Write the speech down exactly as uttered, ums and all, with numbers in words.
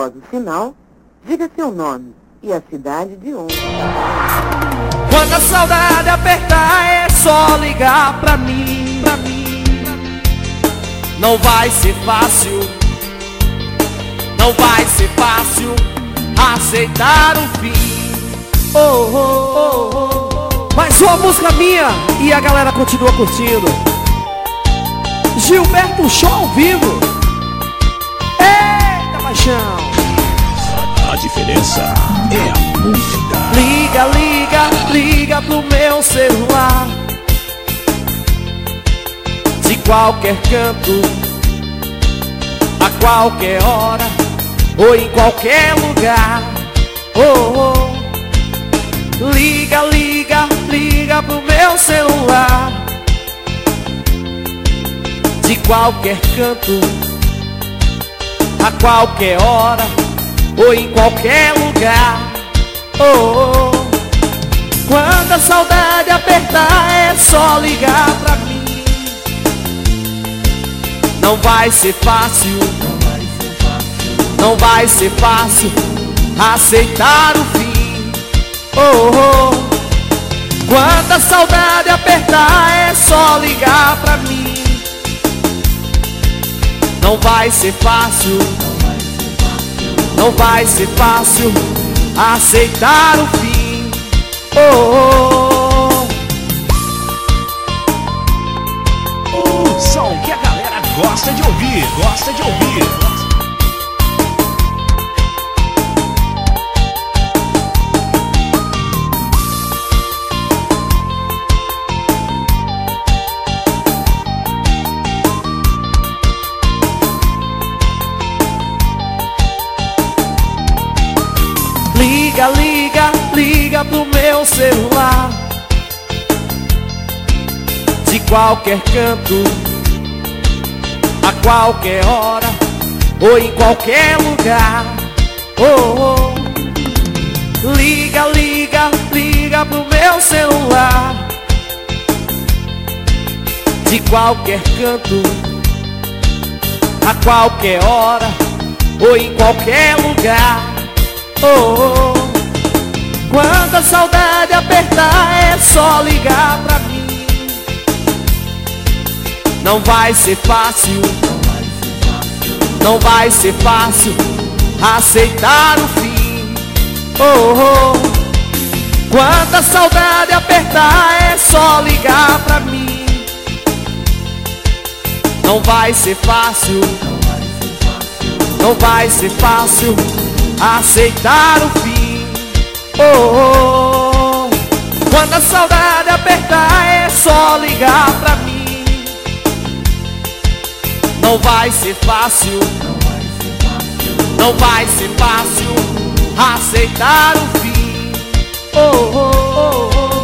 Após o sinal, diga seu nome e a cidade de onde. Quando a saudade apertar é só ligar pra mim, pra mim. Não vai ser fácil, não vai ser fácil aceitar o fim. Oh, oh, oh, oh. Mais uma música minha e a galera continua curtindo. Gilberto Show ao vivo. Eita, paixão. A diferença é a música. Liga, liga, liga pro meu celular. De qualquer canto, a qualquer hora ou em qualquer lugar. Oh, oh. Liga, liga, liga pro meu celular. De qualquer canto, a qualquer hora ou em qualquer lugar. Oh, oh. Quando a saudade apertar é só ligar pra mim. Não vai ser fácil, não vai ser fácil aceitar o fim. Oh, oh. Quando a saudade apertar é só ligar pra mim. Não vai ser fácil, não vai ser fácil aceitar o fim. Oh, oh, oh. O som que a galera gosta de ouvir, gosta de ouvir. Liga, liga, liga pro meu celular. De qualquer canto, a qualquer hora ou em qualquer lugar. Oh, oh. Liga, liga, liga pro meu celular. De qualquer canto, a qualquer hora ou em qualquer lugar. Oh, oh. Quando a saudade apertar é só ligar pra mim. Não vai ser fácil, não vai ser fácil aceitar o fim. Oh, oh. Quando a saudade apertar é só ligar pra mim. Não vai ser fácil, não vai ser fácil aceitar o fim. Oh, oh. Quando a saudade apertar é só ligar pra mim. Não vai ser fácil, não vai ser fácil aceitar o fim. Oh, oh, oh, oh.